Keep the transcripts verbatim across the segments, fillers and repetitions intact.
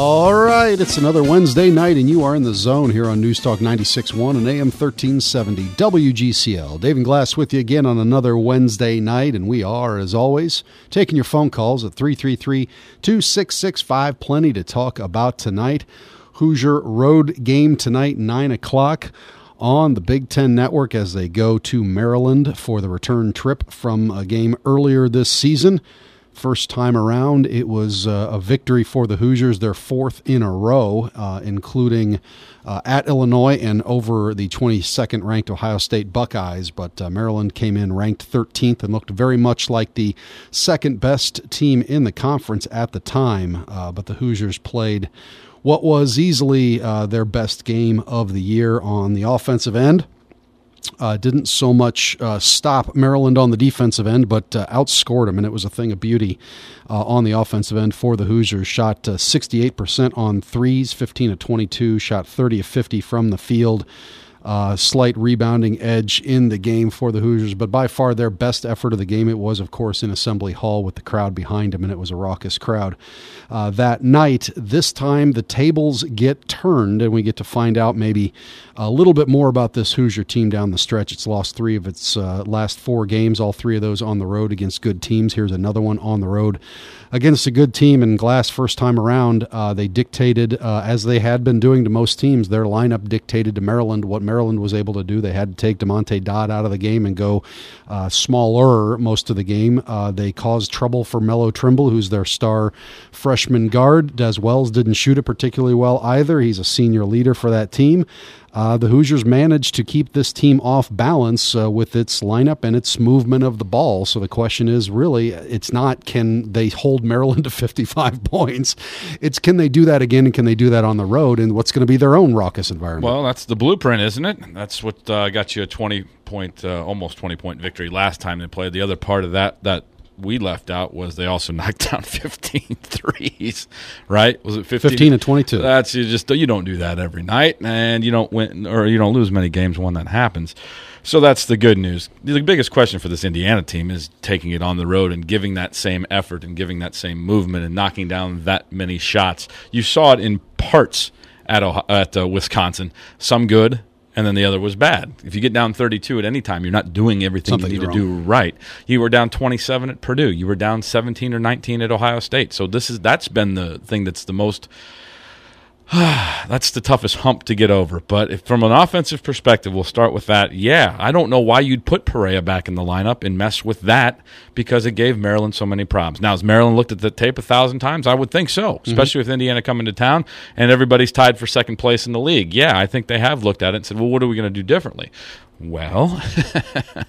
All right, it's another Wednesday night, and you are in the zone here on News Talk ninety-six point one and A M thirteen seventy W G C L. Dave and Glass with you again on another Wednesday night, and we are, as always, taking your phone calls at three three three, two six six five. Plenty to talk about tonight. Hoosier road game tonight, nine o'clock on the Big Ten Network as they go to Maryland for the return trip from a game earlier this season. First time around, it was uh, a victory for the Hoosiers, their fourth in a row, uh, including uh, at Illinois and over the twenty-second ranked Ohio State Buckeyes. But uh, Maryland came in ranked thirteenth and looked very much like the second best team in the conference at the time. Uh, but the Hoosiers played what was easily uh, their best game of the year on the offensive end. Uh, didn't so much uh, stop Maryland on the defensive end, but uh, outscored them, and it was a thing of beauty uh, on the offensive end for the Hoosiers. Shot uh, sixty-eight percent on threes, fifteen of twenty-two, shot thirty of fifty from the field. Uh, slight rebounding edge in the game for the Hoosiers, but by far their best effort of the game, it was, of course, in Assembly Hall with the crowd behind them, and it was a raucous crowd. Uh, that night, this time, the tables get turned, and we get to find out maybe a little bit more about this Hoosier team down the stretch. It's lost three of its uh, last four games, all three of those on the road against good teams. Here's another one on the road against a good team. And Glass, first time around, uh, they dictated, uh, as they had been doing to most teams, their lineup dictated to Maryland what Maryland was able to do. They had to take DeMonte Dodd out of the game and go uh, smaller most of the game. Uh, they caused trouble for Melo Trimble, who's their star freshman guard. Des Wells didn't shoot it particularly well either. He's a senior leader for that team. Uh, the Hoosiers managed to keep this team off balance uh, with its lineup and its movement of the ball. So the question is really, it's not can they hold Maryland to fifty-five points. It's can they do that again, and can they do that on the road in what's going to be their own raucous environment? Well, that's the blueprint, isn't it? That's what uh, got you a twenty-point, uh, almost twenty-point victory last time they played. The other part of that that we left out was they also knocked down fifteen threes, right? Was it fifteen? fifteen and twenty-two. That's you just you don't do that every night, and you don't win or you don't lose many games when that happens. So that's the good news. The biggest question for this Indiana team is taking it on the road and giving that same effort and giving that same movement and knocking down that many shots. You saw it in parts at Ohio, at uh, Wisconsin. Some good. And then the other was bad. If you get down thirty-two at any time, you're not doing everything Something you need to do right. You were down twenty-seven at Purdue. You were down seventeen or nineteen at Ohio State. So this is that's been the thing that's the most that's the toughest hump to get over. But if, from an offensive perspective, we'll start with that. Yeah, I don't know why you'd put Perea back in the lineup and mess with that because it gave Maryland so many problems. Now, has Maryland looked at the tape a thousand times? I would think so, especially mm-hmm. with Indiana coming to town and everybody's tied for second place in the league. Yeah, I think they have looked at it and said, well, what are we going to do differently? Well, uh,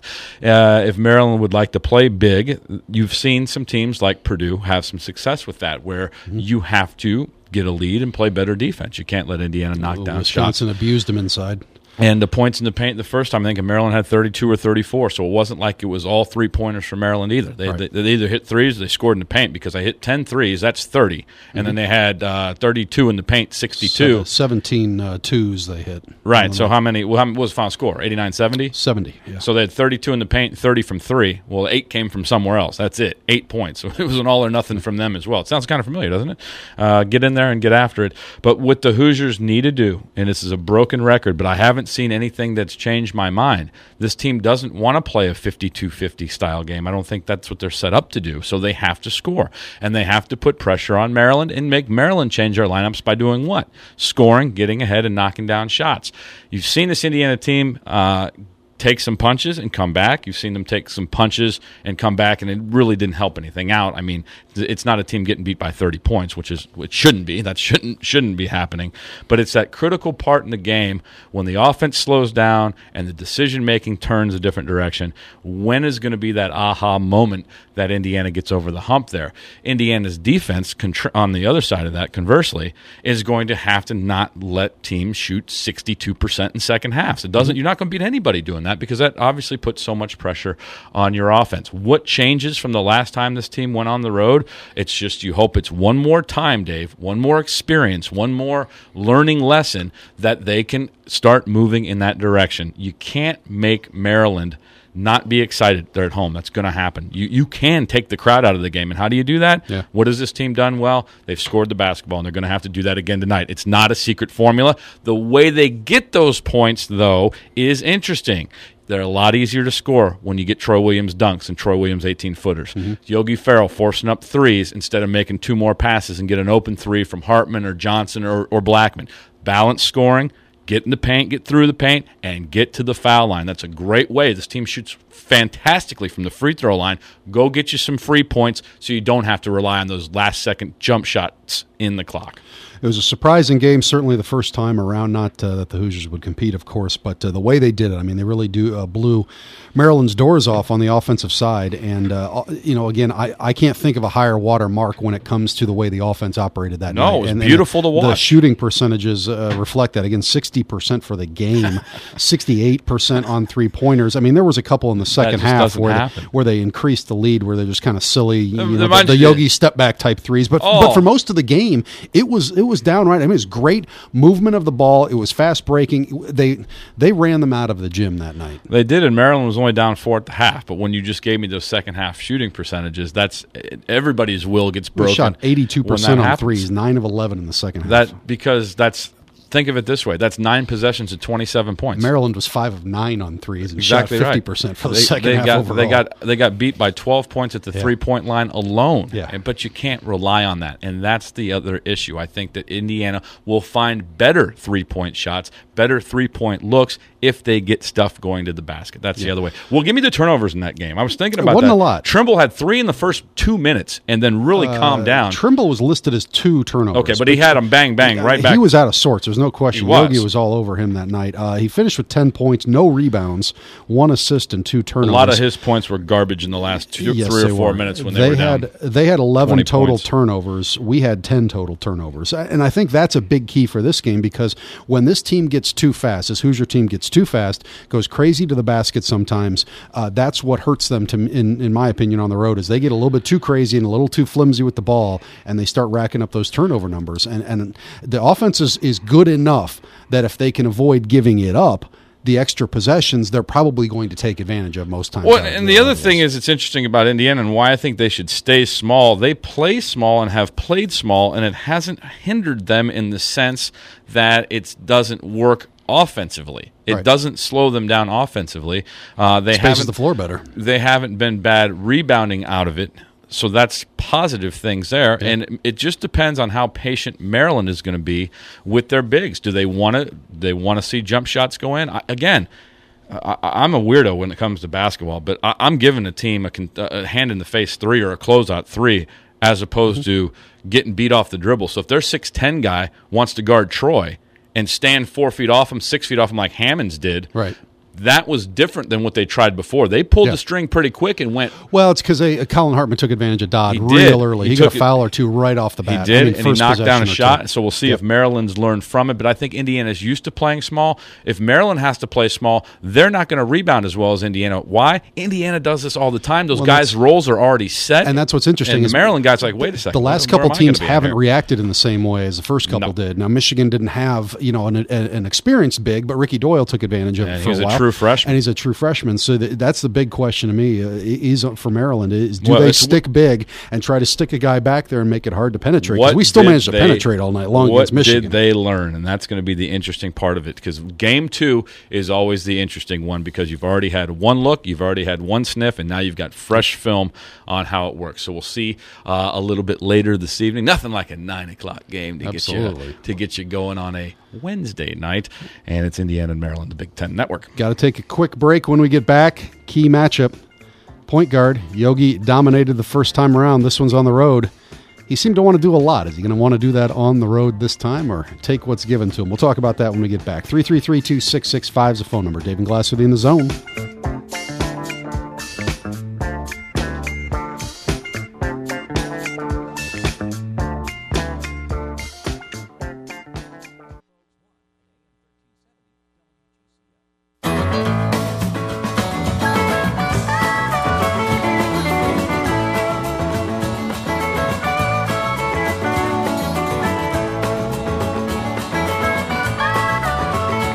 if Maryland would like to play big, you've seen some teams like Purdue have some success with that where mm-hmm. you have to get a lead and play better defense. You can't let Indiana knock well, down Wisconsin shots. Wisconsin abused them inside. And the points in the paint the first time, I think Maryland had thirty-two or thirty-four, so it wasn't like it was all three-pointers for Maryland either. They, right. they, they either hit threes or they scored in the paint because I hit ten threes, that's thirty. Mm-hmm. And then they had uh, thirty-two in the paint, sixty-two. So seventeen uh, twos they hit. Right, so how many, well, how, what was the final score, eighty-nine seventy? seventy, yeah. So they had thirty-two in the paint, thirty from three. Well, eight came from somewhere else. That's it, eight points. So it was an all or nothing from them as well. It sounds kind of familiar, doesn't it? Uh, get in there and get after it. But what the Hoosiers need to do, and this is a broken record, but I haven't seen anything that that's changed my mind. This team doesn't want to play a fifty-two fifty style game. I don't think that's what they're set up to do. So they have to score, and they have to put pressure on Maryland and make Maryland change their lineups by doing what? Scoring, getting ahead, and knocking down shots. You've seen this Indiana team uh, take some punches and come back. You've seen them take some punches and come back, and it really didn't help anything out. I mean, it's not a team getting beat by thirty points, which is which shouldn't be. That shouldn't shouldn't be happening. But it's that critical part in the game when the offense slows down and the decision-making turns a different direction. When is going to be that aha moment that Indiana gets over the hump there? Indiana's defense, on the other side of that, conversely, is going to have to not let teams shoot sixty-two percent in second halves. It doesn't. You're not going to beat anybody doing that because that obviously puts so much pressure on your offense. What changes from the last time this team went on the road? It's just you hope it's one more time, Dave, one more experience, one more learning lesson that they can start moving in that direction. You can't make Maryland not be excited. They're at home. That's going to happen. You you can take the crowd out of the game. And how do you do that? Yeah. What has this team done well? They've scored the basketball, and they're going to have to do that again tonight. It's not a secret formula. The way they get those points, though, is interesting. They're a lot easier to score when you get Troy Williams dunks and Troy Williams eighteen-footers. Mm-hmm. Yogi Ferrell forcing up threes instead of making two more passes and get an open three from Hartman or Johnson or, or Blackman. Balanced scoring, get in the paint, get through the paint, and get to the foul line. That's a great way. This team shoots fantastically from the free throw line. Go get you some free points so you don't have to rely on those last-second jump shots in the clock. It was a surprising game, certainly the first time around. Not uh, that the Hoosiers would compete, of course, but uh, the way they did it, I mean, they really do uh, blew Maryland's doors off on the offensive side. And, uh, you know, again, I, I can't think of a higher water mark when it comes to the way the offense operated that no, night. No, it was and, beautiful and to watch. The shooting percentages uh, reflect that. Again, sixty percent for the game, sixty-eight percent on three-pointers. I mean, there was a couple in the second half where they, where they increased the lead, where they're just kind of silly, you know, the, the, the Yogi step-back type threes. But, oh. but for most of the game, it was it was downright. I mean, it was great movement of the ball. It was fast breaking. They they ran them out of the gym that night. They did, and Maryland was only down four at the half. But when you just gave me those second half shooting percentages, that's everybody's will gets broken. They shot eighty-two percent on happens. threes, nine of eleven in the second half. That because that's. Think of it this way: that's nine possessions at twenty-seven points. Maryland was five of nine on threes and exactly shot fifty percent right. for the they, second they half got, overall. They got they got beat by twelve points at the yeah. three-point line alone. Yeah. And, but you can't rely on that, and that's the other issue. I think that Indiana will find better three-point shots, better three-point looks if they get stuff going to the basket. That's yeah. the other way. Well, give me the turnovers in that game. I was thinking about it wasn't that. a lot. Trimble had three in the first two minutes, and then really uh, calmed down. Trimble was listed as two turnovers. Okay, but he had them bang bang right back. He was out of sorts. There's no question. He was. Yogi was all over him that night. Uh, he finished with ten points, no rebounds, one assist, and two turnovers. A lot of his points were garbage in the last two, yes, three or four were. minutes when they, they were had down. they had eleven total points. turnovers. We had ten total turnovers, and I think that's a big key for this game because when this team gets too fast, this Hoosier team gets too fast, goes crazy to the basket sometimes. Uh, that's what hurts them. To in in my opinion, on the road is they get a little bit too crazy and a little too flimsy with the ball, and they start racking up those turnover numbers. And and the offense is, is good enough that if they can avoid giving it up, the extra possessions, they're probably going to take advantage of most times. Well, and the other thing is, it's interesting about Indiana and why I think they should stay small. They play small and have played small, and it hasn't hindered them in the sense that it doesn't work offensively. It right. doesn't slow them down offensively. Uh, they Spaces haven't the floor better. They haven't been bad rebounding out of it. So that's positive things there, yeah. and it just depends on how patient Maryland is going to be with their bigs. Do they want to? They want to see jump shots go in? I, again, I, I'm a weirdo when it comes to basketball, but I, I'm giving a team a, a hand in the face three or a closeout three as opposed mm-hmm. to getting beat off the dribble. So if their six ten guy wants to guard Troy and stand four feet off him, six feet off him like Hammonds did, right. that was different than what they tried before. They pulled yeah. the string pretty quick and went. Well, it's because uh, Colin Hartman took advantage of Dodd He real did. early. He He, got a took foul it- or two right off the bat. He did, I mean, and he first knocked down a possession or shot. two. So we'll see Yep. if Maryland's learned from it. But I think Indiana's used to playing small. If Maryland has to play small, they're not going to rebound as well as Indiana. Why? Indiana does this all the time. Those Well, guys' that's- roles are already set. And that's what's interesting. And the is Maryland guys are like, wait a second. The last where- where couple am I gonna teams be in haven't here? reacted in the same way as the first couple No. did. Now, Michigan didn't have you know an, an experienced big, but Ricky Doyle took advantage of Yeah, it for he's a a while. true freshman. And he's a true freshman. So th- that's the big question to me. Uh, is for Maryland is do Well, they it's- stick big and try to stick a guy back there and make it hard to penetrate? 'Cause What we still did managed to they- penetrate all night long what against Michigan. did they learn? And that's going to be the interesting part of it because game two is always the interesting one because you've already had one look, you've already had one sniff, and now you've got fresh film on how it works. So we'll see uh, a little bit later this evening. Nothing like a nine o'clock game to Absolutely. get you to get you going on a Wednesday night, and it's Indiana and Maryland, the Big Ten Network. Got to take a quick break when we get back. Key matchup. Point guard. Yogi dominated the first time around. This one's on the road. He seemed to want to do a lot. Is he going to want to do that on the road this time or take what's given to him? We'll talk about that when we get back. three three three, two six six five is the phone number. Dave and Glass with you in the zone. All right,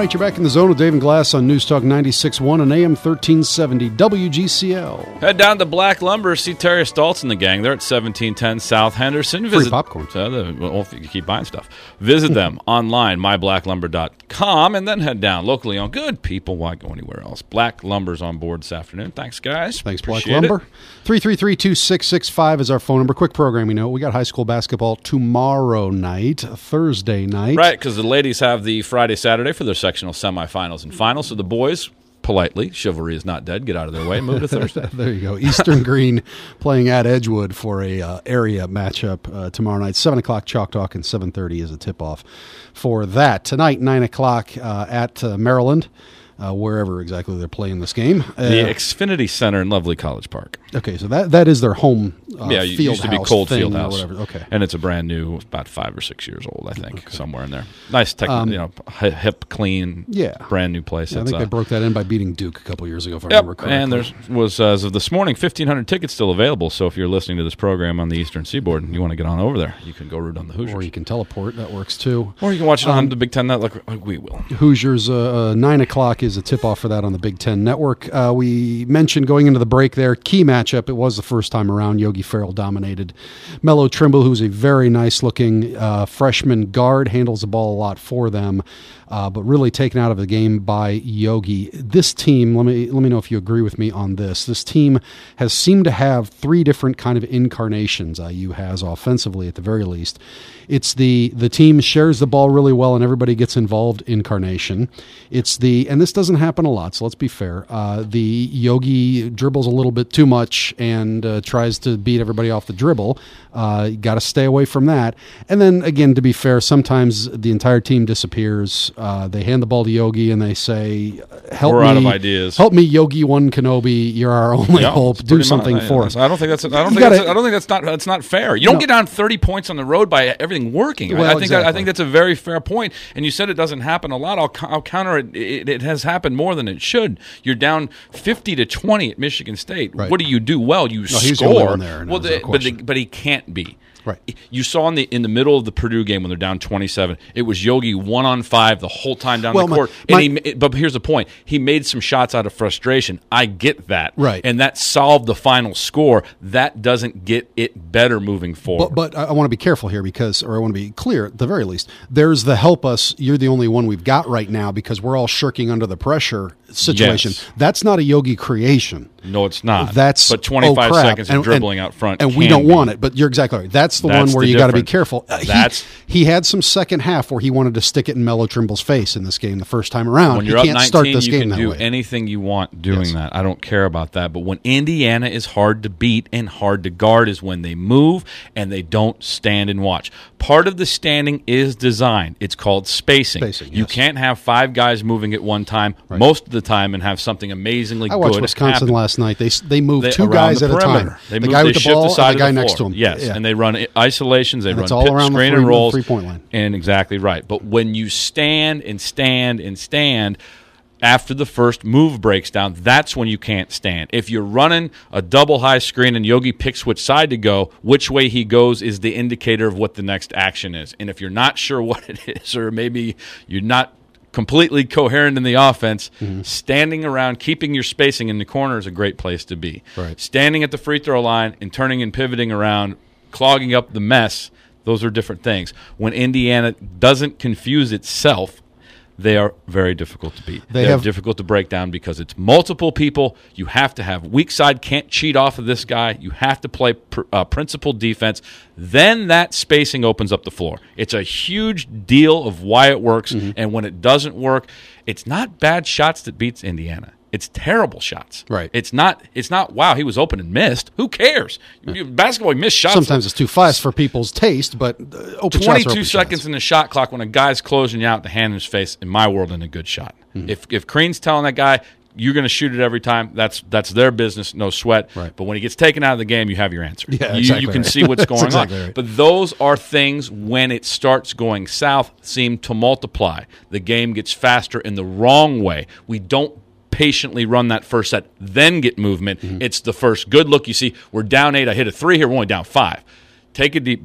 right, you're back in the zone with Dave and Glass on News Talk ninety-six point one and A M thirteen seventy W G C L. Head down to Black Lumber, see Terry Stoltz and the gang. They're at seventeen ten South Henderson. Free popcorn. Uh, the, well, if you keep buying stuff. Visit them online, my black lumber dot com, and then head down. Locally owned. Good people. Why go anywhere else? Black Lumber's on board this afternoon. Thanks, guys. Thanks, Appreciate Black Lumber. three three three, two six six five is our phone number. Quick programming note. We got high school basketball tomorrow night, Thursday night. Right, because the ladies have the Friday, Saturday for their sectional semifinals and finals. So the boys, politely, chivalry is not dead, get out of their way and move to Thursday. There you go. Eastern Green playing at Edgewood for a uh, area matchup uh, tomorrow night. seven o'clock Chalk Talk and seven thirty is a tip-off for that. Tonight, nine o'clock uh, at uh, Maryland. Uh, wherever exactly they're playing this game. Uh, the Xfinity Center in lovely College Park. Okay, so that that is their home uh, yeah, it field used to be house Cold thing Field or House. whatever. Okay. And it's a brand new, about five or six years old, I think, Okay. somewhere in there. Nice, tech, Um, you know, hi- hip, clean, Yeah. brand new place. Yeah, I It's, think uh, they broke that in by beating Duke a couple years ago, if I Yep, remember correctly. and there was, uh, as of this morning, fifteen hundred tickets still available. So if you're listening to this program on the Eastern Seaboard and you want to get on over there, you can go root on the Hoosiers. Or you can teleport. That works, too. Or you can watch it on Um, the Big Ten Network like we will. Hoosiers, uh, uh, nine o'clock is a tip-off for that on the Big Ten Network. Uh, we mentioned going into the break there, key matchup. It was the first time around. Yogi Ferrell dominated. Mello Trimble, who's a very nice-looking uh, freshman guard, handles the ball a lot for them, uh, but really taken out of the game by Yogi. This team, let me let me know if you agree with me on this. This team has seemed to have three different kind of incarnations. I U has offensively, at the very least. It's the the team shares the ball really well and everybody gets involved incarnation. It's the, and this doesn't happen a lot, so let's be fair. Uh, the Yogi dribbles a little bit too much and uh, tries to beat everybody off the dribble. Uh, you got to stay away from that. And then again, to be fair, sometimes the entire team disappears. Uh, they hand the ball to Yogi and they say, "Help We're me, out of ideas. Help me, Yogi One Kenobi. You're our only Yeah, hope. it's Do pretty something much- for I, us." I don't think that's. I don't You think. gotta- that's, I don't think that's not. That's not fair. You don't No. get down thirty points on the road by everything working. I- Well, I think. That, I exactly. think that's a very fair point. And you said it doesn't happen a lot. I'll, co- I'll counter it. it. It has happened more than it should. You're down fifty to twenty at Michigan State. Right. What do you do? Well, you No, he's the only score. one there, no, well, there's no the, but the, question. but he can't be. Right. You saw in the in the middle of the Purdue game when they're down twenty-seven, it was Yogi one on five the whole time down Well, the my- court. my- and he, but here's the point: he made some shots out of frustration. I get that, Right. And that solved the final score. That doesn't get it better moving forward. But, but I, I want to be careful here because, or I want to be clear at the very least, there's the help us, you're the only one we've got right now because we're all shirking under the pressure situation. Yes. That's not a Yogi creation. no, it's not. That's but twenty-five oh, crap. seconds of And- dribbling and- out front, and we can don't be. want it. But you're exactly right. That's the That's one where the you got to be difference. careful. Uh, he- That's- he, had some second half where he wanted to stick it in Mello Trimble's face in this game the first time around. When He you're up can't nineteen, start this you game can that do way. anything you want doing Yes. that. I don't care about that. But when Indiana is hard to beat and hard to guard is when they move and they don't stand and watch. Part of the standing is design. It's called spacing. Spacing, You yes. can't have five guys moving at one time most of the time and have something amazingly I watched good Wisconsin happen. last night. They they moved They- two around guys the at a perimeter. time. They the move, guy they with the shift ball the side and the guy of the next floor. to him. Yes, Yeah. and they run i- isolations. They And run it's all pit, around the screen three- and rolls. three-point line. And exactly right. But when you stand and stand and stand after the first move breaks down, that's when you can't stand. If you're running a double high screen and Yogi picks which side to go, which way he goes is the indicator of what the next action is. And if you're not sure what it is, or maybe you're not completely coherent in the offense, Mm-hmm. standing around, keeping your spacing in the corner is a great place to be. Right. Standing at the free throw line and turning and pivoting around, clogging up the mess, those are different things. When Indiana doesn't confuse itself, they are very difficult to beat. They They're have- difficult to break down because it's multiple people. You have to have weak side can't cheat off of this guy. You have to play pr- uh, principled defense. Then that spacing opens up the floor. It's a huge deal of why it works. Mm-hmm. And when it doesn't work, it's not bad shots that beats Indiana. It's terrible shots. Right. It's not. It's not. Wow, he was open and missed. Who cares? You- Basketball, you miss shots. Sometimes it's too fast for people's taste, but uh, open shots are twenty-two open seconds shots. in the shot clock when a guy's closing you out, the hand in his face. In my world, in a good shot. Mm-hmm. If if Crean's telling that guy you're going to shoot it every time, that's that's their business, no sweat. Right. But when he gets taken out of the game, you have your answer. Yeah, you, exactly you can right. see what's That's going exactly on. right. But those are things when it starts going south seem to multiply. The game gets faster in the wrong way. We don't patiently run that first set, then get movement. Mm-hmm. It's the first good look. You see, we're down eight. I hit a three here. We're only down five. Take a deep breath.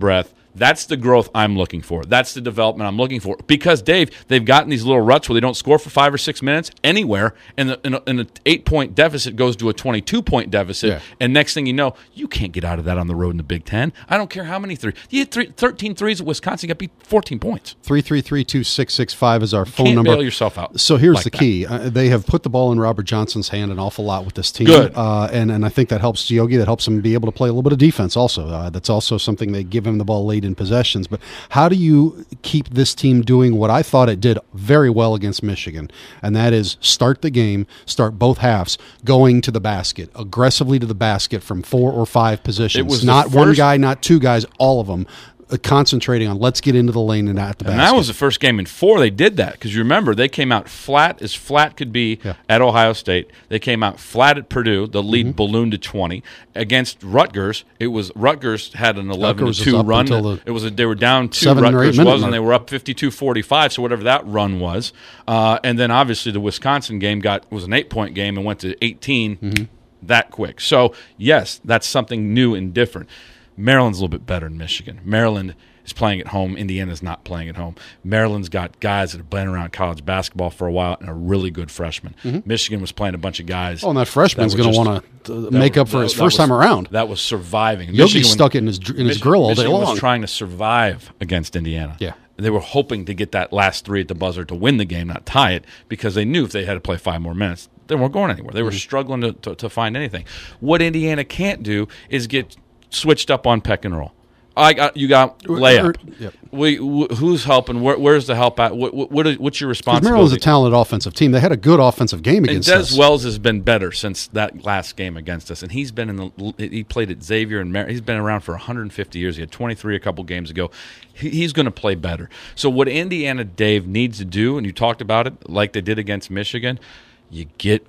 That's the growth I'm looking for. That's the development I'm looking for. Because, Dave, they've gotten these little ruts where they don't score for five or six minutes anywhere, and the, and, a, and an eight-point deficit goes to a twenty-two-point deficit, Yeah. and next thing you know, you can't get out of that on the road in the Big Ten. I don't care how many threes. You hit three, thirteen threes at Wisconsin, you got beat fourteen points. three three three, two six six five is our phone Can't number. bail yourself out. So here's like the that. key. Uh, they have put the ball in Robert Johnson's hand an awful lot with this team. Good. Uh, and, and I think that helps Yogi. That helps him be able to play a little bit of defense also. Uh, that's also something they give him the ball late in possessions. But how do you keep this team doing what I thought it did very well against Michigan? And that is start the game, start both halves, going to the basket, aggressively to the basket from four or five positions. It was the not one first- guy, not two guys, all of them. Uh, concentrating on let's get into the lane and at the basket. And that was the first game in four they did that, because you remember they came out flat as flat could be Yeah. at Ohio State. They came out flat at Purdue. The lead Mm-hmm. ballooned to twenty. Against Rutgers, it was Rutgers had an eleven Rutgers to was two up run. until the It was a, they were down two. seven or eight Rutgers minute was, mark. and they were up fifty-two forty-five. So whatever that run was, uh, and then obviously the Wisconsin game got was an eight point game and went to eighteen Mm-hmm. that quick. So yes, that's something new and different. Maryland's a little bit better than Michigan. Maryland is playing at home. Indiana's not playing at home. Maryland's got guys that have been around college basketball for a while and a really good freshman. Michigan was playing a bunch of guys. Oh, and that freshman's that were going to just- want to make that up for were- his that first was- time around. That was surviving. Yogi Michigan- stuck it in his in his Mich- grill all day Michigan long. was trying to survive against Indiana. Yeah. They were hoping to get that last three at the buzzer to win the game, not tie it, because they knew if they had to play five more minutes, they weren't going anywhere. They were Mm-hmm. struggling to, to, to find anything. What Indiana can't do is get switched up on peck and roll. I got you got layup. Yep. We wh- who's helping? Where, where's the help at? What, what, what is, what's your Because responsibility? Maryland's a talented offensive team. They had a good offensive game And against Des us. Wells has been better since that last game against us, and he's been in the. He played at Xavier and Mar- he's been around for one hundred fifty years. He had twenty-three a couple games ago. He, he's going to play better. So what Indiana Dave needs to do, and you talked about it, like they did against Michigan, you get.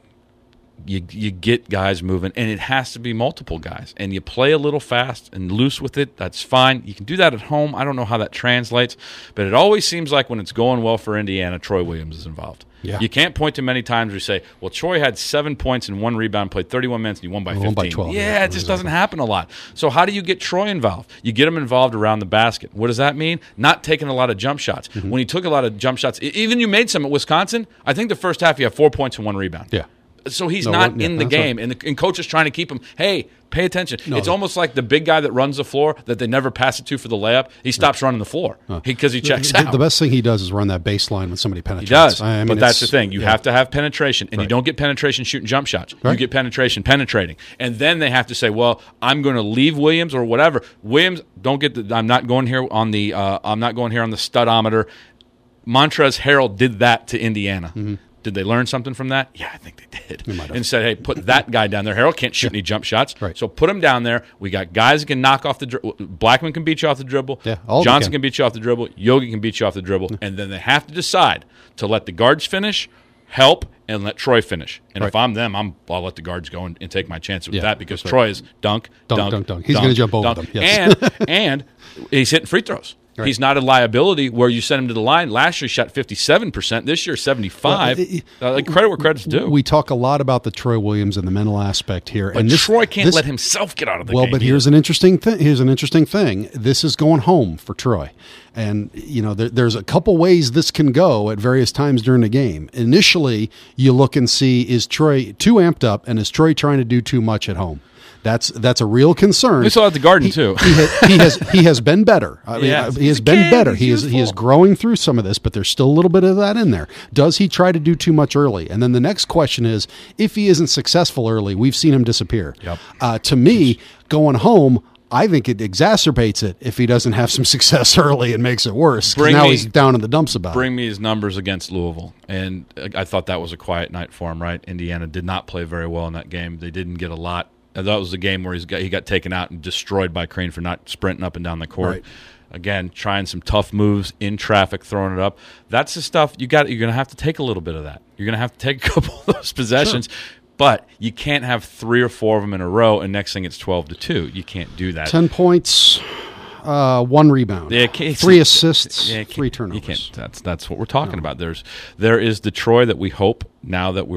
You you get guys moving, and it has to be multiple guys. And you play a little fast and loose with it. That's fine. You can do that at home. I don't know how that translates, but it always seems like when it's going well for Indiana, Troy Williams is involved. Yeah. You can't point to many times where you say, well, Troy had seven points and one rebound, played thirty-one minutes, and he won by Well, fifteen. won by twelve, yeah, yeah, it just exactly. doesn't happen a lot. So how do you get Troy involved? You get him involved around the basket. What does that mean? Not taking a lot of jump shots. Mm-hmm. When he took a lot of jump shots, e- even you made some at Wisconsin, I think the first half you have four points and one rebound. Yeah. So he's No, not one- yeah, in the that's game, and the and coach is trying to keep him. Hey, pay attention. No, it's the- almost like the big guy that runs the floor that they never pass it to for the layup. He stops running the floor because he, he checks the, out. The best thing he does is run that baseline when somebody He penetrates. does, I mean, but that's the it's- thing. You yeah. have to have penetration, and you Right. don't get penetration shooting jump shots. You Right. get penetration penetrating, and then they have to say, "Well, I'm going to leave Williams or whatever." Williams, don't get the. I'm not going here on the. Uh, I'm not going here on the studometer. Montrezl Harrell did that to Indiana. Mm-hmm. Did they learn something from that? Yeah, I think they did. might have. And said, "Hey, put that guy down there. Harrell can't shoot any jump shots, Right. so put him down there. We got guys that can knock off the dribble. Blackman can beat you off the dribble. Yeah, all of them Johnson can. can beat you off the dribble. Yogi can beat you off the dribble, and then they have to decide to let the guards finish, help, and let Troy finish. And if Right. I'm them, I'm I'll let the guards go and, and take my chances with Yeah, that because that's right. Troy is dunk, Dunk, dunk, dunk, dunk. He's gonna jump over dunk. them, yes. and and he's hitting free throws. Right. He's not a liability where you send him to the line. Last year he shot fifty-seven percent. This year seventy-five. Well, it- uh, like credit where credit's due. We talk a lot about the Troy Williams and the mental aspect here, but and this, Troy can't this- let himself get out of the Well, game. but either. here's an interesting thing. Here's an interesting thing. This is going home for Troy, and you know there, there's a couple ways this can go at various times during the game. Initially, you look and see is Troy too amped up, and is Troy trying to do too much at home? That's that's a real concern. We saw at the Garden He- too. He has, he has he has been better. I mean, Yeah, he he's has a been kid. better. He's He is he is youthful. growing through some of this, but there's still a little bit of that in there. Does he try to do too much early? And then the next question is, if he isn't successful early, we've seen him disappear. Yep. Uh, to me, going home, I think it exacerbates it if he doesn't have some success early and makes it worse. 'Cause Bring now me- he's down in the dumps about Bring it. me his numbers against Louisville, and I thought that was a quiet night for him. Right, Indiana did not play very well in that game. They didn't get a lot. And that was the game where he's got, he got taken out and destroyed by Crane for not sprinting up and down the court. Right. Again, trying some tough moves in traffic, throwing it up. That's the stuff you got. You're going to have to take a little bit of that. You're going to have to take a couple of those possessions. But you can't have three or four of them in a row, and next thing it's twelve to two. You can't do that. Ten points, uh, one rebound, Yeah, can't- three assists, Yeah, you can't- three turnovers. You can't. That's that's what we're talking about. There's there is the Troy that we hope now that we're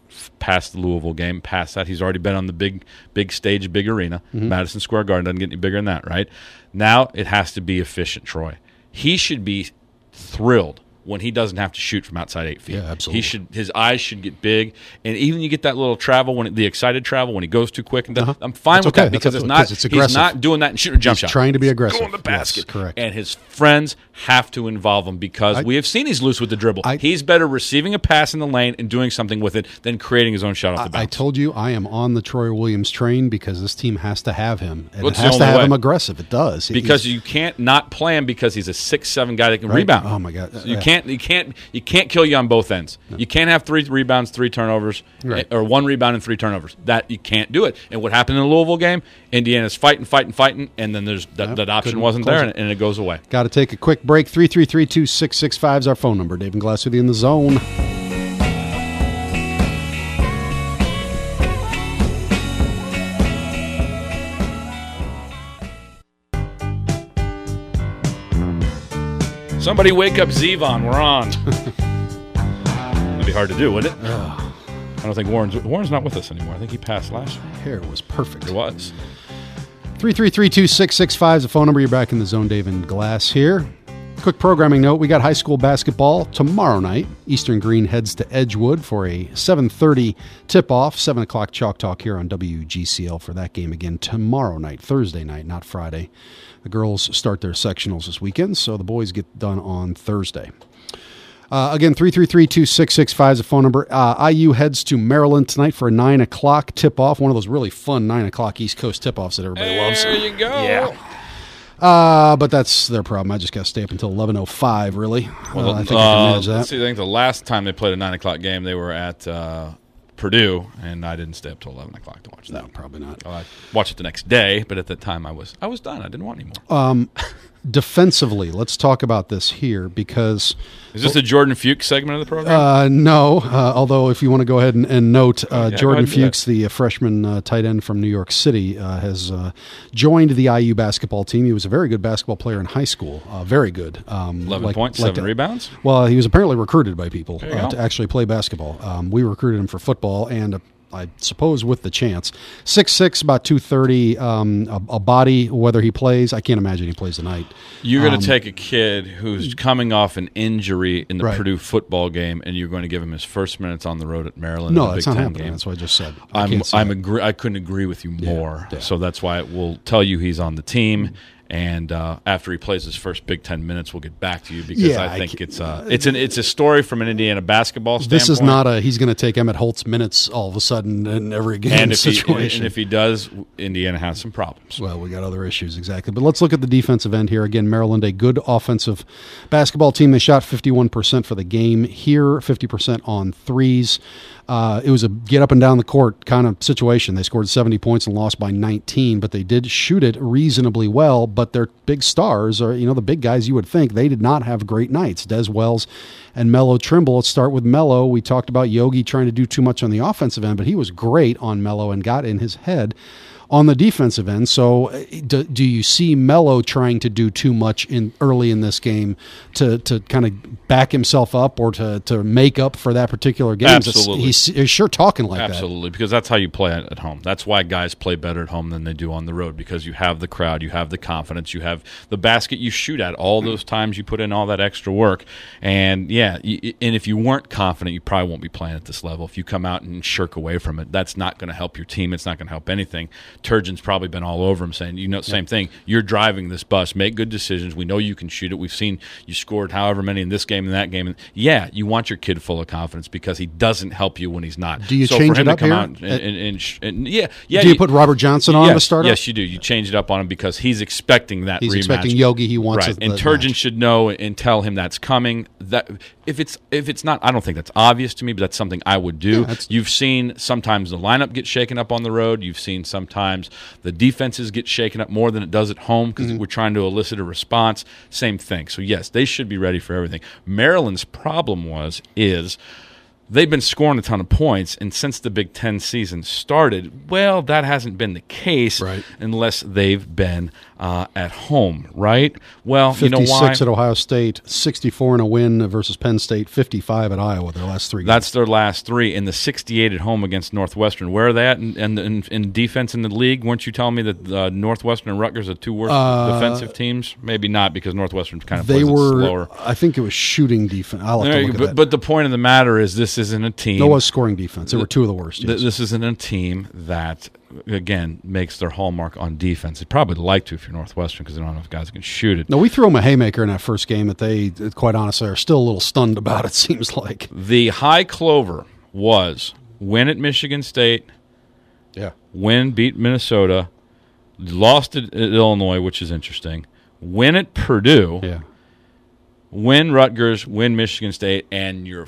past the Louisville game, past that. He's already been on the big big stage, big arena. Mm-hmm. Madison Square Garden doesn't get any bigger than that, right? Now it has to be efficient, Troy. He should be thrilled when he doesn't have to shoot from outside eight feet. Yeah, absolutely. He should, his eyes should get big, and even you get that little travel when the excited travel when he goes too quick. And uh-huh. I'm fine That's with okay. that because That's it's okay. not. It's he's not doing that and shooting a jump he's shot. Trying to be aggressive. He's going to the basket. Yes, correct. And his friends have to involve him because I, we have seen he's loose with the dribble. I, he's better receiving a pass in the lane and doing something with it than creating his own shot off the bounce. I told you I am on the Troy Williams train because this team has to have him. And well, it has to have way. him aggressive. It does because he's, you can't not play him because he's a six seven guy that can right? rebound. Oh my God! So you yeah. can't you can't you can't kill you on both ends. No. You can't have three rebounds, three turnovers, right. or one rebound and three turnovers. That you can't do it. And what happened in the Louisville game? Indiana's fighting, fighting, fighting, and then there's that, yep. that option Couldn't wasn't there, it. and, and it goes away. Got to take a quick break. Three three three two six six five is our phone number. Dave and Glass with you in the zone. Somebody wake up Zevon. We're on. That'd be hard to do, wouldn't it? I don't think Warren's Warren's not with us anymore. I think he passed last year. Hair was perfect. It was. three three three two six six five is the phone number. You're back in the zone. Dave and Glass here. Quick programming note. We got high school basketball tomorrow night. Eastern Green heads to Edgewood for a seven thirty tip-off. seven o'clock Chalk Talk here on W G C L for that game again tomorrow night, Thursday night, not Friday. The girls start their sectionals this weekend, so the boys get done on Thursday. Uh, again, three three three two six six five is the phone number. Uh, I U heads to Maryland tonight for a nine o'clock tip-off. One of those really fun nine o'clock East Coast tip-offs that everybody there loves. There you go. Yeah. Uh, but that's their problem. I just got to stay up until eleven oh five, really. Well, uh, I think uh, I can manage that. Let's see, I think the last time they played a nine o'clock game, they were at uh, Purdue, and I didn't stay up till eleven o'clock to watch that. No, probably not. Well, I watched it the next day, but at the time I was I was done. I didn't want any more. Um, defensively, let's talk about this here because... Is this a Jordan Fuchs segment of the program? Uh, no, uh, although if you want to go ahead and, and note, uh, yeah, Jordan Fuchs, the uh, freshman uh, tight end from New York City, uh, has uh, joined the I U basketball team. He was a very good basketball player in high school, uh, very good. Um, eleven like, points, like seven to, rebounds? Well, he was apparently recruited by people uh, to actually play basketball. Um, we recruited him for football and uh, I suppose with the chance. six six, about two thirty, um, a, a body, whether he plays, I can't imagine he plays tonight. You're going um, to take a kid who's coming off an injury in the right. Purdue football game, and you're going to give him his first minutes on the road at Maryland. No, in the that's Big not Ten happening. Game. That's what I just said. I I'm, can't I'm agree, I couldn't agree with you more. Yeah, yeah. So that's why it will tell you he's on the team. And uh, after he plays his first Big Ten minutes, we'll get back to you because yeah, I think I it's uh, it's an it's a story from an Indiana basketball standpoint. This is not a he's going to take Emmett Holt's minutes all of a sudden in every game and if situation. He, and if he does, Indiana has some problems. Well, we got other issues, exactly. But let's look at the defensive end here. Again, Maryland, a good offensive basketball team. They shot fifty-one percent for the game here, fifty percent on threes. Uh, it was a get up and down the court kind of situation. They scored seventy points and lost by nineteen, but they did shoot it reasonably well. But their big stars are, you know, the big guys you would think, they did not have great nights. Des Wells and Melo Trimble. Let's start with Melo. We talked about Yogi trying to do too much on the offensive end, but he was great on Melo and got in his head on the defensive end. So do, do you see Melo trying to do too much in early in this game to, to kind of back himself up or to, to make up for that particular game? Absolutely. He's, he's sure talking like Absolutely, that. Absolutely, because that's how you play at, at home. That's why guys play better at home than they do on the road, because you have the crowd, you have the confidence, you have the basket you shoot at, all those times you put in all that extra work. And, yeah, you, and if you weren't confident, you probably won't be playing at this level. If you come out and shirk away from it, that's not going to help your team. It's not going to help anything. Turgeon's probably been all over him saying, you know, same yeah. thing. You're driving this bus. Make good decisions. We know you can shoot it. We've seen you scored however many in this game and that game. And yeah, you want your kid full of confidence because he doesn't help you when he's not. Do you so change for him it up to come here? out and, and, and, and, and yeah, yeah. Do you, you put Robert Johnson on yes, to start? Yes, up? you do. You change it up on him because he's expecting that. He's rematch. expecting Yogi. He wants right. it. And Turgeon match. should know and tell him that's coming. That if it's if it's not, I don't think that's obvious to me, but that's something I would do. Yeah, You've seen sometimes the lineup get shaken up on the road. You've seen sometimes the defenses get shaken up more than it does at home because mm-hmm. we're trying to elicit a response. Same thing. So yes, they should be ready for everything. Maryland's problem was is they've been scoring a ton of points, and since the Big Ten season started, well, that hasn't been the case right. unless they've been uh, at home, right? Well, you know why? fifty-six at Ohio State, sixty-four in a win versus Penn State, fifty-five at Iowa, their last three games. That's their last three, in the sixty-eight at home against Northwestern. Where are they at in, in, in, in defense in the league? Weren't you telling me that uh, Northwestern and Rutgers are two worst Uh, defensive teams? Maybe not, because Northwestern kind of They plays it were, slower. I think it was shooting defense. I'll have There to you look go. at but, that. but the point of the matter is, this isn't a team. No, it was scoring defense. They were two of the worst. Th- Yes. This isn't a team that, again, makes their hallmark on defense. They'd probably like to if you're Northwestern, because they don't have enough guys who can shoot it. No, we threw them a haymaker in that first game that they, quite honestly, are still a little stunned about, it seems like. The high clover was win at Michigan State, Yeah. win, beat Minnesota, lost at, at Illinois, which is interesting, win at Purdue, Yeah. win Rutgers, win Michigan State, and you're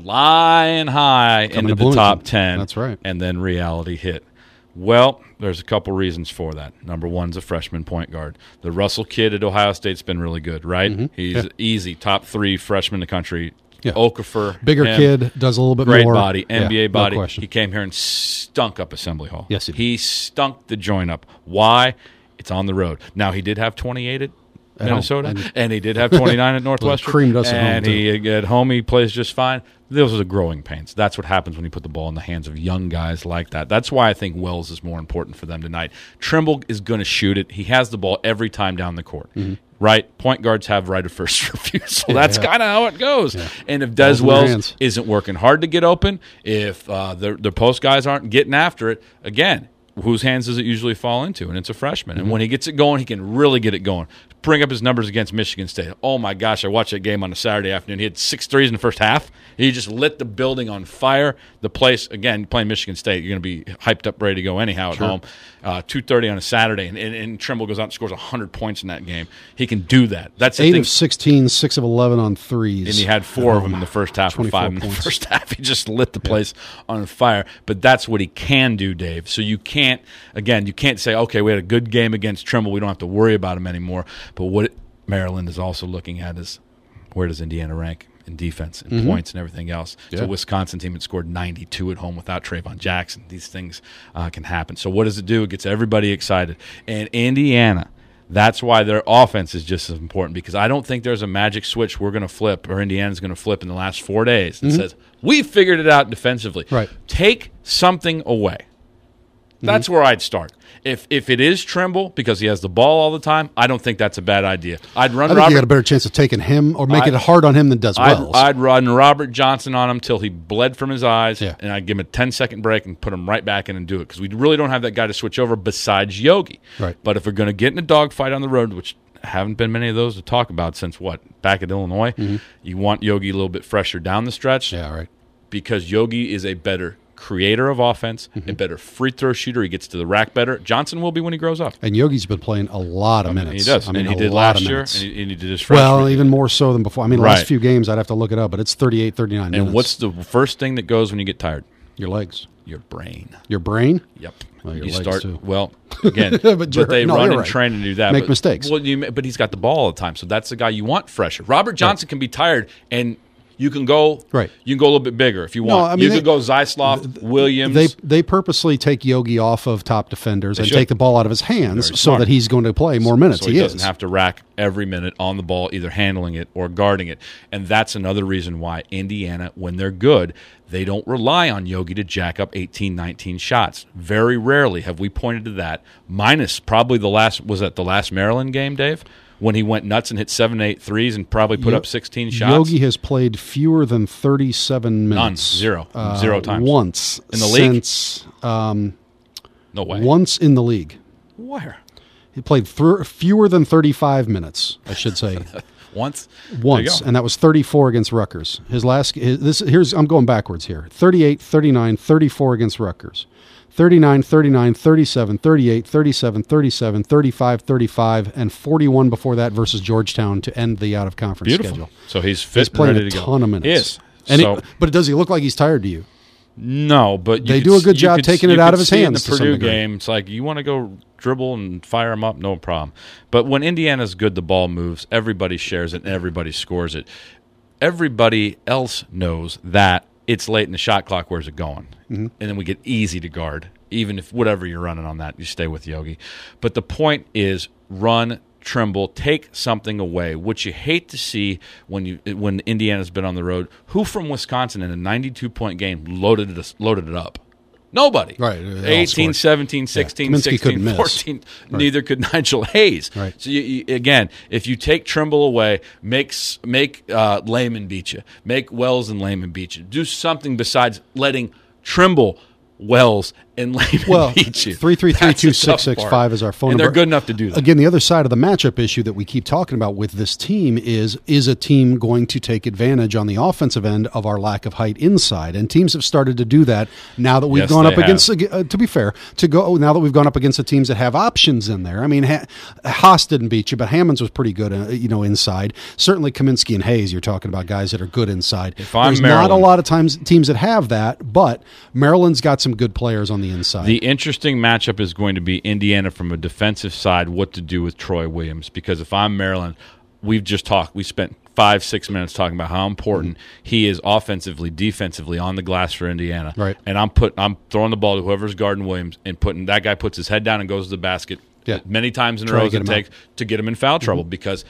flying high Coming into to the top Bloomington. ten. That's right. And then reality hit. Well, there's a couple reasons for that. Number one's a freshman point guard. The Russell kid at Ohio State's been really good, right? Mm-hmm. He's Yeah. easy, top three freshman in the country. Yeah. Okafor. Bigger him, kid, does a little bit great more. body, N B A Yeah, body. No question. He came here and stunk up Assembly Hall. Yes, he did. He stunk the joint up. Why? It's on the road. Now, he did have twenty-eight at At Minnesota, home. And- and he did have twenty-nine at Northwestern. creamed us at home, and too. he at home he plays just fine. Those are the growing pains. That's what happens when you put the ball in the hands of young guys like that. That's why I think Wells is more important for them tonight. Trimble is going to shoot it. He has the ball every time down the court. Mm-hmm. Right? Point guards have right of first refusal. Yeah, That's yeah. kind of how it goes. Yeah. And if Ball's Des in their Wells hands. isn't working hard to get open, if uh, the, the post guys aren't getting after it, again, whose hands does it usually fall into? And it's a freshman. And when he gets it going, he can really get it going. Bring up his numbers against Michigan State. Oh, my gosh, I watched that game on a Saturday afternoon. He had six threes in the first half. He just lit the building on fire. The place, again, playing Michigan State, you're going to be hyped up, ready to go anyhow at Sure. home. Uh, two thirty on a Saturday, and, and, and Trimble goes out and scores one hundred points in that game. He can do that. That's the Eight thing. of sixteen, six of eleven on threes. And he had four of them in the first half and twenty-four five in the points. first half. He just lit the place on fire. But that's what he can do, Dave. So you can't, again, you can't say, okay, we had a good game against Trimble. We don't have to worry about him anymore. But what Maryland is also looking at is, where does Indiana rank in defense and Mm-hmm. points and everything else? It's Yeah. a Wisconsin team that scored ninety-two at home without Trayvon Jackson. These things uh, can happen. So what does it do? It gets everybody excited. And Indiana, that's why their offense is just as important, because I don't think there's a magic switch we're going to flip or Indiana's going to flip in the last four days that says, we figured it out defensively. Right. Take something away. That's where I'd start. If if it is Trimble because he has the ball all the time, I don't think that's a bad idea. I'd run I think Robert. you got a better chance of taking him or making I- it hard on him than does I'd, Wells. I'd run Robert Johnson on him till he bled from his eyes, Yeah. and I'd give him a ten-second break and put him right back in and do it, because we really don't have that guy to switch over besides Yogi. Right. But if we're going to get in a dogfight on the road, which haven't been many of those to talk about since, what, back at Illinois, you want Yogi a little bit fresher down the stretch, Mm-hmm. yeah, right. because Yogi is a better creator of offense, Mm-hmm. a better free throw shooter. He gets to the rack better. Johnson will be when he grows up. And Yogi's been playing a lot of I mean, minutes. he does. I mean, and he a did lot last of year, minutes. and he, and he did his freshman Well, year. even more so than before. I mean, the Right. last few games, I'd have to look it up, but it's thirty-eight, thirty-nine minutes. And what's the first thing that goes when you get tired? your legs? Your brain. Your brain? Yep. Well, your you legs, start too. well again, But but, you're- they no, run you're and right. train to do that. Make but, mistakes. Well, you, but he's got the ball all the time, so that's the guy you want fresher. Robert Johnson can be tired, and you can go Right. You can go a little bit bigger if you No, want. I mean, you they- could go Zyslov, Williams. They they purposely take Yogi off of top defenders and should. take the ball out of his hands Very so smart. that he's going to play more minutes. so he, he doesn't is. have to rack every minute on the ball, either handling it or guarding it. And that's another reason why Indiana, when they're good, they don't rely on Yogi to jack up eighteen, nineteen shots. Very rarely have we pointed to that, minus probably the last, was that the last Maryland game, Dave? When he went nuts and hit seven, eight threes and probably put Yo- up sixteen shots. Yogi has played fewer than thirty-seven None. minutes. Zero. Uh, Zero times. Once. In the league? Since, um, No way. once in the league. Where? He played th- fewer than thirty-five minutes, I should say. Once? There you Once, go. and that was thirty-four against Rutgers. His last his, this here's I'm going backwards here. thirty-eight, thirty-nine, thirty-four against Rutgers. thirty-nine, thirty-nine, thirty-seven, thirty-eight, thirty-seven, thirty-seven, thirty-five, thirty-five, and forty-one before that versus Georgetown to end the out of conference Beautiful. schedule. So he's fit He's and playing ready a to go. ton of minutes. He is. And so, it, but does he look like he's tired to you? no, but you They could do a s- good you job could- taking you it out could of his see hands in to the some Purdue degree. game, it's like you want to go dribble and fire him up, no problem. But when Indiana's good, the ball moves. Everybody shares it, and everybody scores it. Everybody else knows that it's late in the shot clock. Where's it going? Mm-hmm. And then we get easy to guard. even if whatever you're running on that, you stay with Yogi. But the point is run, Trimble, take something away, which you hate to see when you when Indiana's been on the road. Who from Wisconsin in a ninety-two point game loaded it, loaded it up? Nobody. Right. eighteen, seventeen, sixteen, yeah. sixteen, fourteen. Right. Neither could Nigel Hayes. Right. So, you, you, again, if you take Trimble away, make, make uh, Lehman beat you. Make Wells and Lehman beat you. Do something besides letting Trimble, Wells, and Lehman well, beat you. three three three, two six six five is our phone and number. And they're good enough to do that. Again, the other side of the matchup issue that we keep talking about with this team is, is a team going to take advantage on the offensive end of our lack of height inside? And teams have started to do that now that we've yes, gone up have. against, uh, to be fair, to go now that we've gone up against the teams that have options in there. I mean, ha- Haas didn't beat you, but Hammonds was pretty good, uh, you know, inside. Certainly Kaminsky and Hayes, you're talking about guys that are good inside. If I'm There's Maryland, not a lot of times teams that have that, but Maryland's got some good players on the inside. The interesting matchup is going to be Indiana from a defensive side, what to do with Troy Williams. Because if I'm Maryland, we've just talked, we spent five, six minutes talking about how important mm-hmm. he is offensively, defensively on the glass for Indiana. Right. And I'm put, I'm throwing the ball to whoever's guarding Williams and putting that guy puts his head down and goes to the basket yeah. many times in a Try row to as it takes to get him in foul trouble. Mm-hmm. Because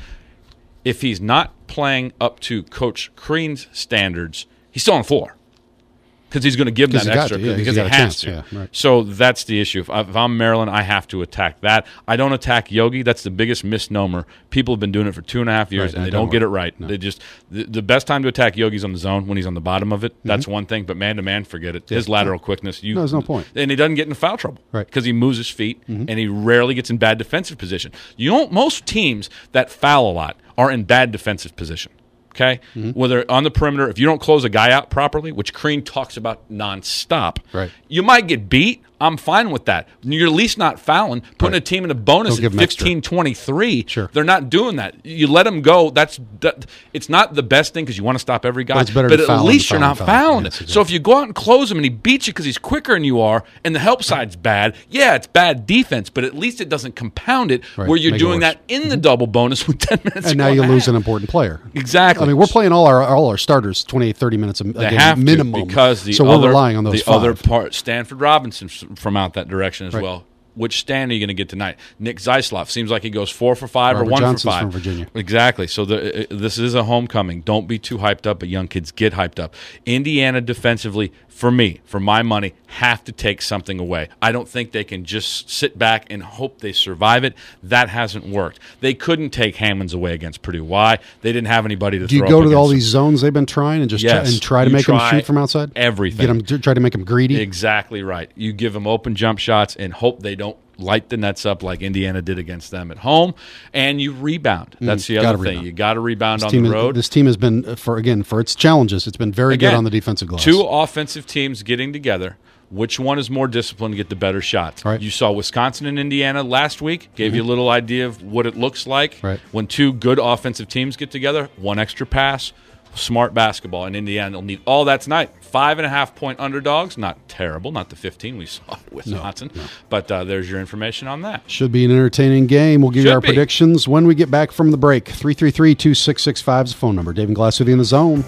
if he's not playing up to Coach Crean's standards, he's still on the floor. Because he's going to give them that extra to, yeah, because he has chance, to. Yeah, right. So that's the issue. If, I, if I'm Maryland, I have to attack that. I don't attack Yogi. That's the biggest misnomer. People have been doing it for two and a half years, right, and they don't, don't get it work. right. No. They just the, the best time to attack Yogi's on the zone when he's on the bottom of it. That's mm-hmm. one thing. But man to man, forget it. His yeah. lateral quickness. You, no, there's no point. And he doesn't get in foul trouble right? Because he moves his feet mm-hmm. and he rarely gets in bad defensive position. You know, most teams that foul a lot are in bad defensive position. Okay, mm-hmm. whether on the perimeter, if you don't close a guy out properly, which Crean talks about nonstop, right. you might get beat. I'm fine with that. You're at least not fouling, putting right. a team in a bonus at fifteen twenty-three. Sure. They're not doing that. You let them go. That's that, it's not the best thing because you want to stop every guy. But, it's better but to at foul least foul you're not foul. fouling. Yes, exactly. So if you go out and close him and he beats you because he's quicker than you are, and the help side's bad, yeah, it's bad defense. But at least it doesn't compound it right. where you're Make doing that in the double bonus with ten minutes. And now you lose an important player. Exactly. I mean, we're playing all our all our starters twenty-eight, thirty minutes a, a they game have minimum to because the so other, we're relying on those the five. other part. Stanford Robinson from out that direction as right. well. Which stand are you going to get tonight? Nick Zeisloff seems like he goes four for five Robert or one Johnson's for five. From Virginia. Exactly. So the, this is a homecoming. Don't be too hyped up, but young kids get hyped up. Indiana defensively, for me, for my money, have to take something away. I don't think they can just sit back and hope they survive it. That hasn't worked. They couldn't take Hammonds away against Purdue. Why? They didn't have anybody to Do throw you go up to all them. these zones they've been trying and just yes. try, and try to you make try them shoot from outside? Everything. Get them, try to make them greedy? Exactly right. You give them open jump shots and hope they don't light the nets up like Indiana did against them at home, and you rebound. That's the mm, other thing. Rebound. You got to rebound this on the is, road. This team has been, for again, for its challenges, it's been very again, good on the defensive glass. Two offensive teams getting together. Which one is more disciplined to get the better shots? Right. You saw Wisconsin and Indiana last week. Gave mm-hmm. you a little idea of what it looks like right. when two good offensive teams get together. One extra pass, smart basketball. And Indiana will need all that tonight. Five and a half point underdogs. Not terrible. Not the fifteen we saw with Wisconsin. No, no. But uh, there's your information on that. Should be an entertaining game. We'll give Should you our be. predictions when we get back from the break. three three three, two six six five is the phone number. Dave and Glass with you in the zone.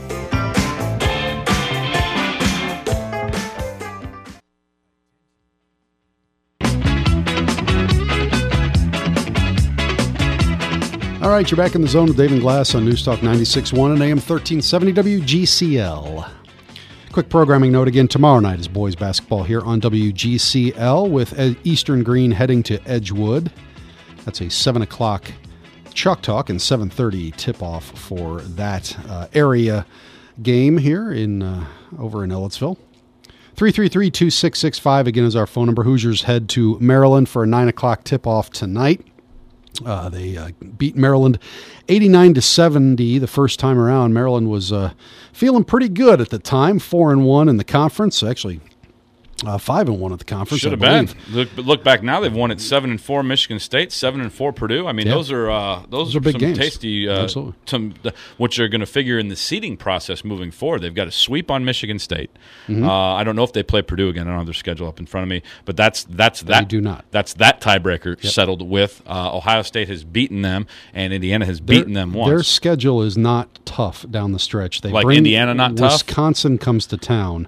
All right, you're back in the zone with Dave and Glass on News Talk ninety-six point one and A M thirteen seventy W G C L. Quick programming note again, tomorrow night is boys basketball here on W G C L with Eastern Green heading to Edgewood. That's a seven o'clock Chalk Talk and seven thirty tip-off for that uh, area game here in uh, over in Ellettsville. three three three, two six six five again is our phone number. Hoosiers head to Maryland for a nine o'clock tip-off tonight. Uh, they uh, beat Maryland eighty-nine to seventy the first time around. Maryland was uh, feeling pretty good at the time, four and one in the conference. Actually, uh, five and one at the conference. Should have been. Look, look back now; they've won at seven and four Michigan State, seven and four Purdue. I mean, yeah. those are uh, those, those are, are big some games. tasty. Uh, Absolutely. Some uh, which are going to figure in the seeding process moving forward. They've got a sweep on Michigan State. Mm-hmm. Uh, I don't know if they play Purdue again. I don't have their schedule up in front of me, but that's that's that. They do not. That's that tiebreaker yep. settled with. Uh, Ohio State has beaten them, and Indiana has beaten their, them once. Their schedule is not tough down the stretch. They like bring, Indiana, not Wisconsin tough. Wisconsin comes to town.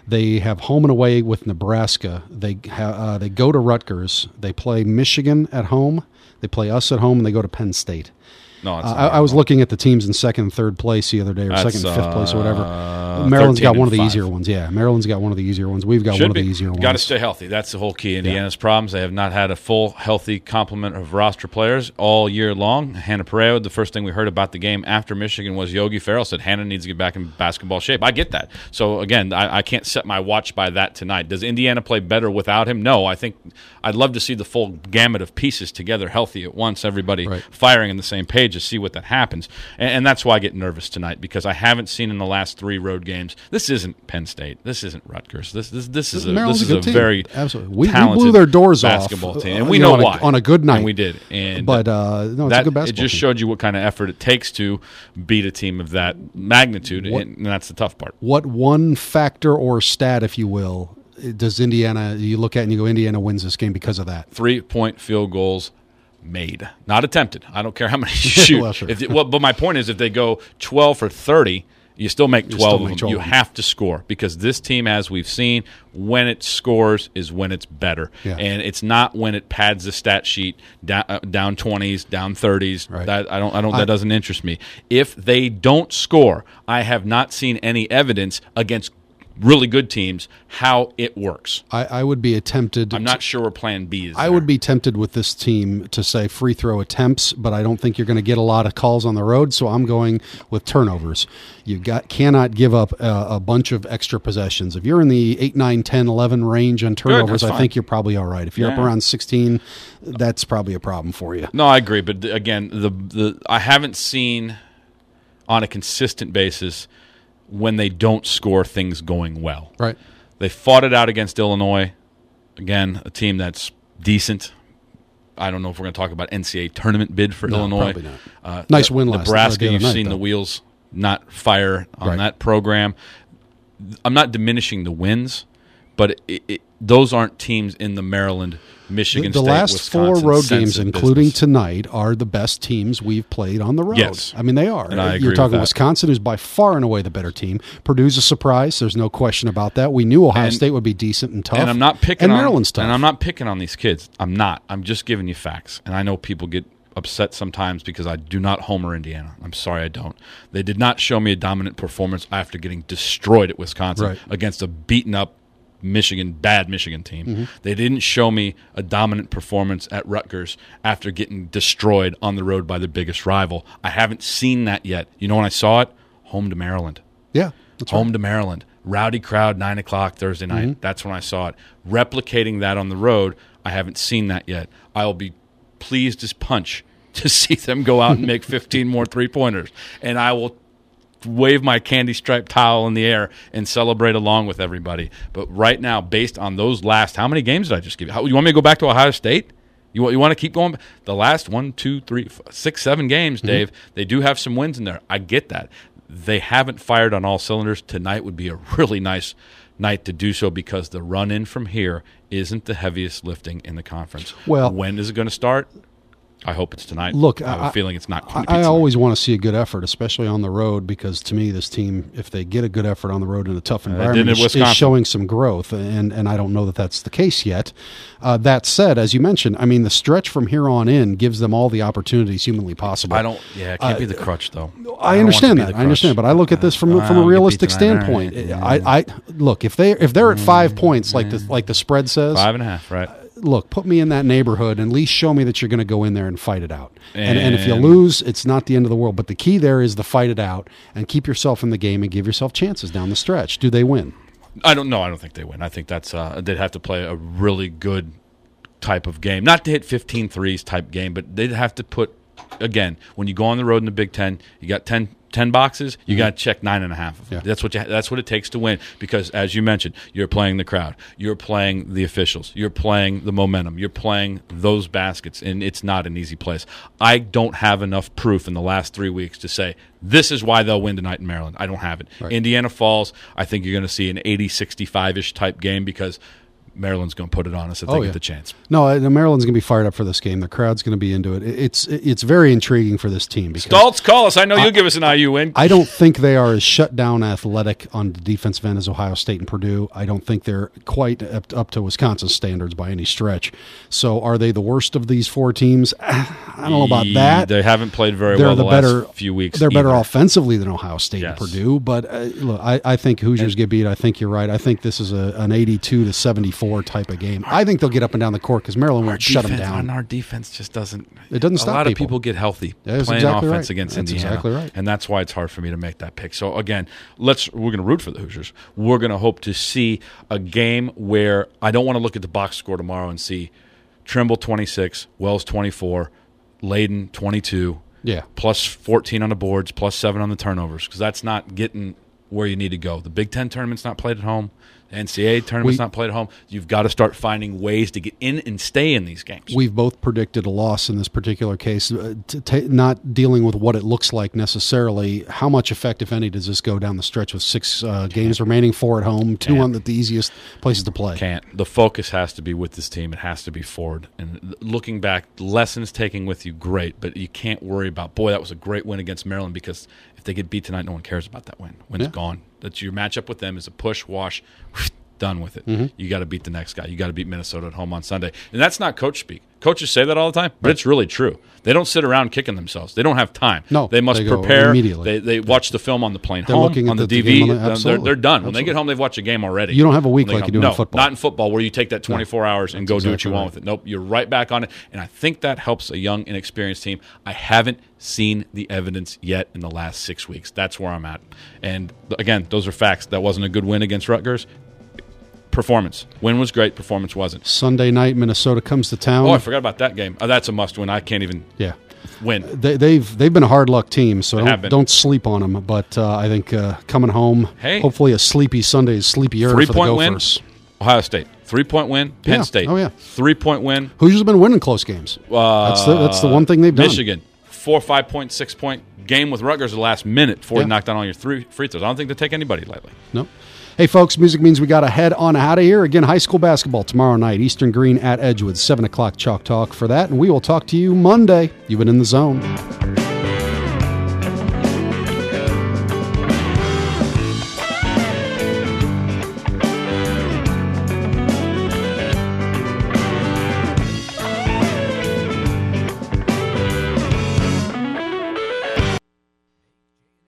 They have home and away with Nebraska. They ha- uh, they go to Rutgers. They play Michigan at home. They play us at home, and they go to Penn State. No, it's uh, I, I was looking at the teams in second and third place the other day, or That's, second and fifth place, or whatever. Uh, Maryland's got one of the five. easier ones. Yeah, Maryland's got one of the easier ones. We've got Should one of be. the easier ones. Got to stay healthy. That's the whole key. Indiana's yeah. problems. They have not had a full, healthy complement of roster players all year long. Hannah Pereira, the first thing we heard about the game after Michigan was Yogi Ferrell said Hannah needs to get back in basketball shape. I get that. So, again, I, I can't set my watch by that tonight. Does Indiana play better without him? No. I think I'd love to see the full gamut of pieces together healthy at once, everybody right. firing on the same page to see what that happens. And, and that's why I get nervous tonight, because I haven't seen in the last three road games. This isn't Penn State. This isn't Rutgers. This this this is a, this is a, a very absolutely. We, talented we blew their doors basketball off, team, and uh, we know, know on why a, on a good night. And we did, and but uh, no, it's that, a good basketball. It just team. showed you what kind of effort it takes to beat a team of that magnitude, what, and that's the tough part. What one factor or stat, if you will, does Indiana? You look at and you go, Indiana wins this game because of that. Three-point field goals made, not attempted. I don't care how many you shoot. well, sure. if it, well, but my point is, if they go twelve for thirty, you still make twelve still make of them. twelve You of them. have to score, because this team, as we've seen, when it scores is when it's better. Yeah. And it's not when it pads the stat sheet down, uh, down twenties, down thirties. Right. That I don't I don't I, that doesn't interest me. If they don't score, I have not seen any evidence against really good teams how it works. I, I would be tempted. I'm not sure where plan B is. I there. would be tempted with this team to say free throw attempts, but I don't think you're going to get a lot of calls on the road, so I'm going with turnovers. You got cannot give up a, a bunch of extra possessions. If you're in the eight, nine, ten, eleven range on turnovers, Good, I think you're probably all right. If you're yeah. up around sixteen, that's probably a problem for you. No, I agree, but again, the the I haven't seen on a consistent basis when they don't score things going well. Right. They fought it out against Illinois. Again, a team that's decent. I don't know if we're going to talk about N C double A tournament bid for No, Illinois. probably not. Uh, Nice win last Nebraska, the other you've night, seen though. the wheels not fire on Right. that program. I'm not diminishing the wins, but it, it, those aren't teams in the Maryland, Michigan The, the State, last Wisconsin four road sense games, of including business. tonight, are the best teams we've played on the road. Yes. I mean, they are. And I agree You're with talking that. Wisconsin, who's by far and away the better team. Purdue's a surprise. There's no question about that. We knew Ohio And- State would be decent and tough. And I'm not picking and on Maryland's tough. And I'm not picking on these kids. I'm not. I'm just giving you facts. And I know people get upset sometimes because I do not homer Indiana. I'm sorry I don't. They did not show me a dominant performance after getting destroyed at Wisconsin Right. against a beaten up Michigan, bad Michigan team. Mm-hmm. They didn't show me a dominant performance at Rutgers after getting destroyed on the road by their biggest rival. I haven't seen that yet. You know when I saw it? Home to Maryland. yeah, that's Home right. to Maryland. Rowdy crowd, nine o'clock Thursday night. Mm-hmm. That's when I saw it. Replicating that on the road, I haven't seen that yet. I'll be pleased as punch to see them go out and make fifteen more three-pointers. And I will wave my candy-striped towel in the air and celebrate along with everybody. But right now, based on those last, how many games did I just give you? How, you want me to go back to Ohio State? You, you want to keep going? The last one, two, three, f- six, seven games, Dave, mm-hmm. they do have some wins in there. I get that. They haven't fired on all cylinders. Tonight would be a really nice night to do so because the run-in from here isn't the heaviest lifting in the conference. Well, when is it going to start? I hope it's tonight. Look, I have I- a feeling it's not. I, I always want to see a good effort, especially on the road, because to me, this team, if they get a good effort on the road in a tough environment, at is, is Wisconsin. showing some growth, and, and I don't know that that's the case yet. Uh, that said, as you mentioned, I mean, the stretch from here on in gives them all the opportunities humanly possible. I don't. Yeah, it can't uh, be the crutch though. I, I understand that. I understand, but I look at this from uh, from a realistic tonight, standpoint. right. I, I look if they if they're at five points, like the like the spread says, Five and a half, right? Look, put me in that neighborhood and at least show me that you're going to go in there and fight it out. And, and, and if you And- lose, it's not the end of the world. But the key there is to fight it out and keep yourself in the game and give yourself chances down the stretch. Do they win? I don't know. I don't think they win. I think that's uh, they'd have to play a really good type of game, not to hit fifteen threes type game, but they'd have to put again when you go on the road in the Big Ten, you got ten, ten boxes, you mm-hmm. got to check nine and a half of them. Yeah. That's what you, that's what it takes to win. Because as you mentioned, you're playing the crowd, you're playing the officials, you're playing the momentum, you're playing those baskets, and it's not an easy place. I don't have enough proof in the last three weeks to say this is why they'll win tonight in Maryland. I don't have it. Right. Indiana Falls, I think you're going to see an eighty sixty-five-ish type game because Maryland's going to put it on us if they Oh, get yeah. the chance. No, uh, Maryland's going to be fired up for this game. The crowd's going to be into it. It's it's very intriguing for this team. Because Stoltz, call us. I know you'll give us an I U win. I don't think they are as shut down athletic on the defensive end as Ohio State and Purdue. I don't think they're quite up, up to Wisconsin standards by any stretch. So are they the worst of these four teams? I don't know about that. They haven't played very They're well the, the last better, few weeks. They're better either. offensively than Ohio State Yes. and Purdue. But uh, look, I, I think Hoosiers get beat. I think you're right. I think this is a, an eighty-two to seventy-four type of game. I think they'll get up and down the court because Maryland Our won't shut them defense- down. and Our defense just doesn't. It doesn't A stop lot of people. people get healthy That's playing exactly offense right. against That's Indiana, exactly right. and that's why it's hard for me to make that pick. So again, let's we're going to root for the Hoosiers. We're going to hope to see a game where I don't want to look at the box score tomorrow and see Trimble twenty-six, Wells twenty-four, Layden twenty-two, Yeah. plus fourteen on the boards, plus seven on the turnovers, because that's not getting where you need to go. The Big Ten tournament's not played at home. The N C double A tournament's We- not played at home. You've got to start finding ways to get in and stay in these games. We've both predicted a loss in this particular case, uh, t- t- not dealing with what it looks like necessarily. How much effect, if any, does this go down the stretch with six uh, games remaining, four at home, two Can't. on the, the easiest places to play? Can't. The focus has to be with this team. It has to be forward. And looking back, lessons taking with you, great, but you can't worry about, boy, that was a great win against Maryland, because if they get beat tonight, no one cares about that win. Win's Yeah. gone. That's your matchup with them is a push, wash, done with it. Mm-hmm. You got to beat the next guy. You got to beat Minnesota at home on Sunday. And that's not coach speak. Coaches say that all the time, but it's really true. They don't sit around kicking themselves. They don't have time. No, they must they go prepare. immediately. They, they watch the film on the plane They're home, looking on at the, the- D V. the game on the- they're, absolutely. they're done. When they Absolutely. get home, they've watched a game already. You don't have a week When they like get you do home. in No, football. not in football, where you take that twenty-four hours and go do what exactly you want right. with it. Nope, you're right back on it. And I think that helps a young, inexperienced team. I haven't seen the evidence yet in the last six weeks. That's where I'm at. And again, those are facts. That wasn't a good win against Rutgers. Performance. Win was great. Performance wasn't. Sunday night, Minnesota comes to town. Oh, I forgot about that game. Oh, that's a must win. I can't even Yeah. win. They, they've they've been a hard luck team, so They have don't, been. don't sleep on them. But uh, I think uh, coming home, Hey. hopefully a sleepy Sunday is sleepier for the Three-point win. Gophers. Ohio State. Three-point win. Penn Yeah. State. Oh, yeah. Three-point win. Hoosiers have been winning close games. Uh, that's the that's the one thing they've done. Michigan. Four, five-point, six-point game with Rutgers at the last minute before Yeah. you knock down all your three free throws. I don't think they take anybody lightly. No. Hey, folks, music means we got to head on out of here. Again, high school basketball tomorrow night, Eastern Green at Edgewood, seven o'clock Chalk Talk for that. And we will talk to you Monday. You've been in the zone.